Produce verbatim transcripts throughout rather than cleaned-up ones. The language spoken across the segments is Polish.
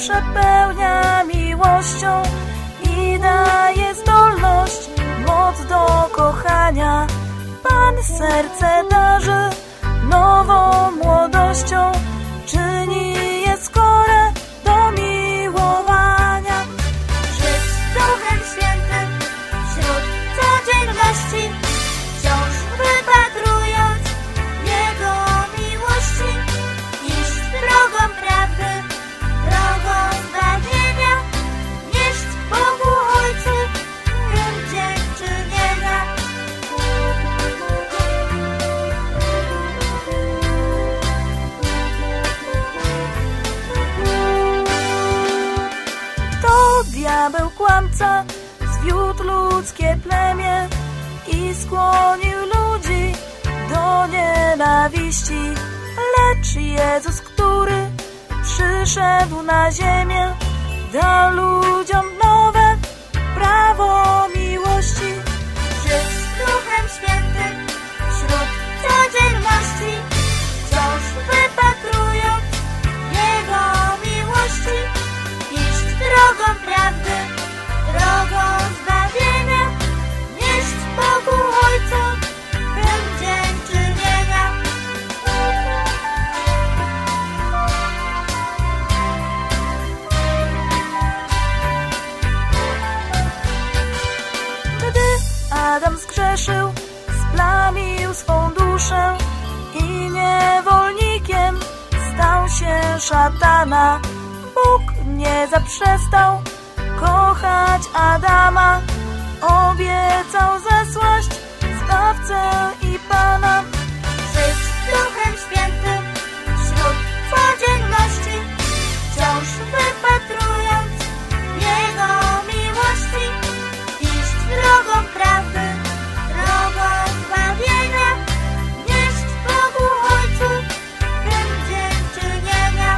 przepełnia miłością i daje zdolność, moc do kochania. Pan serce darzy nową młodością, czyni je skore do miłowania. Żyć z Duchem Świętym wśród codzienności, wciąż wypatrując Jego miłości, iść drogą prawdy, drogą zbawienia, nieść Bogu Ojcu hymn dziękczynienia. To diabeł kłamca zwiódł ludzkie plemię i skłonił ludzi do nienawiści. Lecz Jezus, który przyszedł na ziemię, dał ludziom nowe prawo miłości. Żyć z Duchem Świętym wśród codzienności, wciąż wypatrując Jego miłości, iść drogą prawdy, drogą zbawienia, nieść Bogu Ojcu hymn dziękczynienia. Gdy Adam zgrzeszył, splamił swą duszę i niewolnikiem stał się szatana. Bóg nie zaprzestał kochać Adama, obiecał zesłać Zbawcę i Pana. Żyć z Duchem Świętym wśród codzienności, wciąż wypatrując Jego miłości, iść drogą prawdy, drogą zbawienia, nieść Bogu Ojcu hymn dziękczynienia.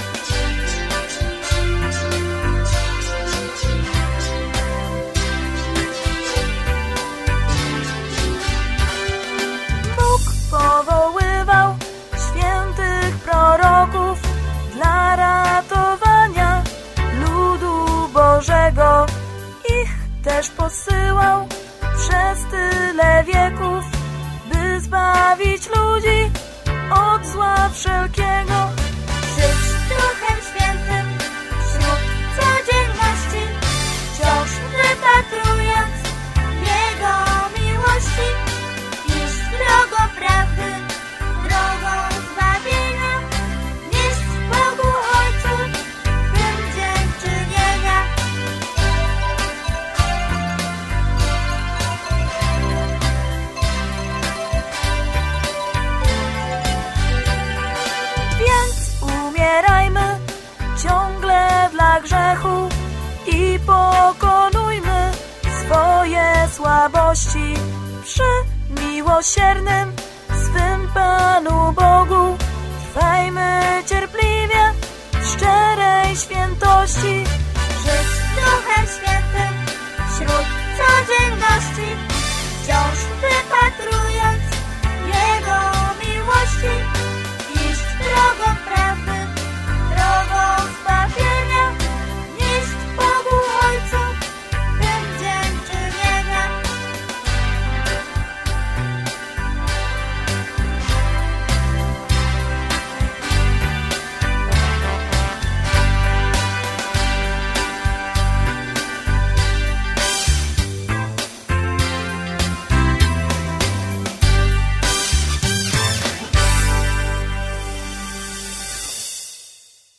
Bóg powoływał świętych proroków dla ratowania ludu Bożego. Ich też posyłał przez tyle wieków, by zbawić ludzi od zła wszelkiego. Żyć z Duchem Świętym wśród codzienności, wciąż wypatrując Jego miłości, iść drogą prawdy, drogą zbawienia, nieść Bogu Ojcu hymn dziękczynienia. Więc umierajmy ciągle dla grzechu i pokonujmy swoje słabości przy miłosiernym swym Panu Bogu. Trwajmy cierpliwie w szczerej świętości. Żyć z Duchem Świętym